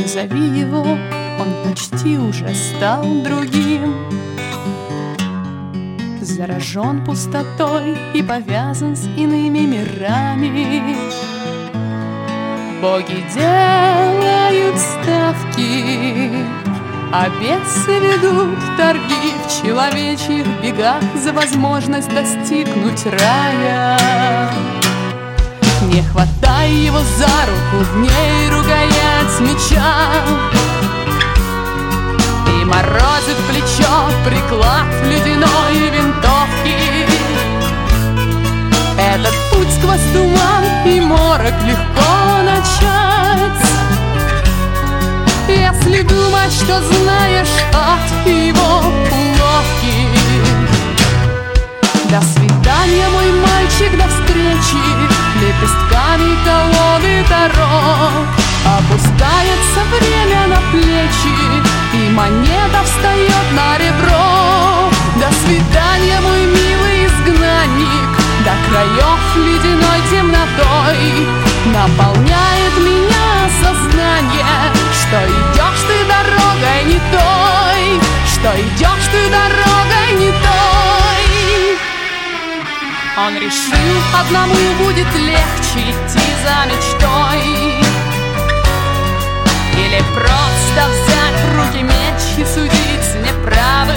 Не зови его, он почти уже стал другим. Заражен пустотой и повязан с иными мирами. Боги делают ставки, а бесы ведут торги в человечьих бегах за возможность достигнуть рая. Не хватай его за руку, в ней рукоять меча, и морозит плечо приклад ледяной винтовки. Этот путь сквозь туман и морок легко начать, если думаешь, что знаешь от его уловки. До свидания, мой мальчик, до встречи. Лепестками колоды Таро опускается время на плечи, и монета встает на ребро. До свидания, мой милый изгнанник. До краев ледяной темнотой наполняет меня сознание, что идешь ты дорогой не той, что идешь ты дорогой не той. Он решил, одному будет легче идти за мечтой, или просто взять в руки меч и судить неправых.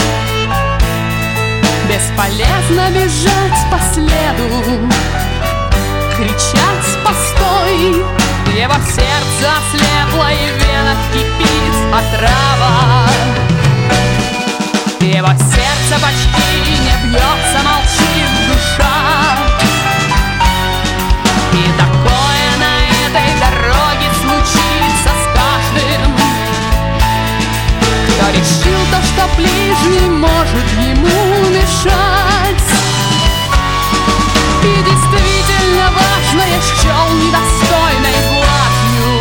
Бесполезно бежать по следу, кричать «постой!» Его сердце ослепло, и в венах кипит отрава. Его сердце почти не бьется, молчит душа. И такое на этой дороге случится с каждым, кто решил то, что ближний может ему мешать. И действительно важное счел недостойной властью.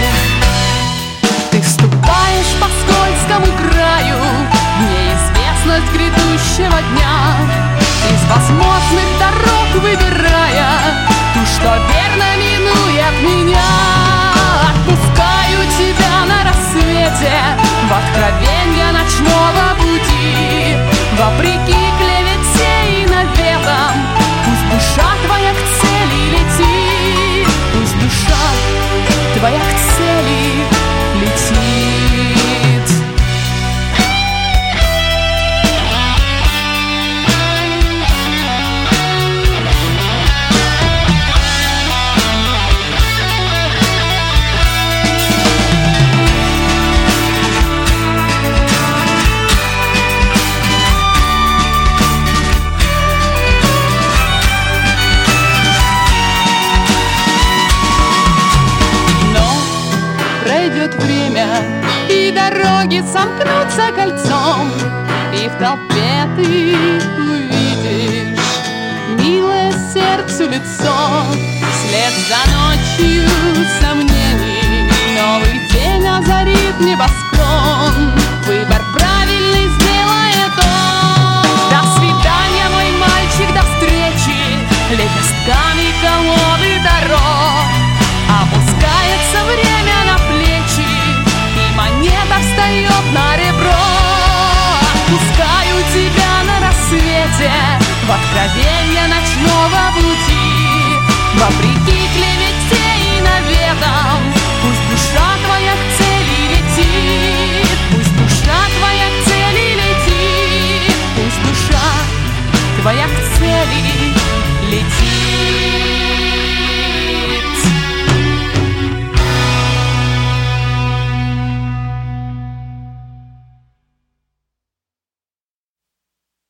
Ты ступаешь по скользкому краю в неизвестность грядущего дня, из возможных дорог выбирая ту, что верно минует меня. Отпускаю тебя на рассвете в откровенье ночного пути, вопреки клевете и наветам. Пусть душа твоя к цели летит, пусть душа твоя к цели летит. И дороги сомкнутся кольцом, и в толпе ты увидишь милое сердцу лицо. Вслед за ночью сомнений новый день озарит небосклон. Выбор правильный сделает он. До свидания, мой мальчик, до встречи. Лепестками колоды Таро опускается время на плечи, и монета встает на ребро. Отпускаю тебя на рассвете в откровенье ночного пути, вопреки клевете и наветам. Пусть душа твоя к цели летит, пусть душа твоя к цели летит, пусть душа твоя к цели летит.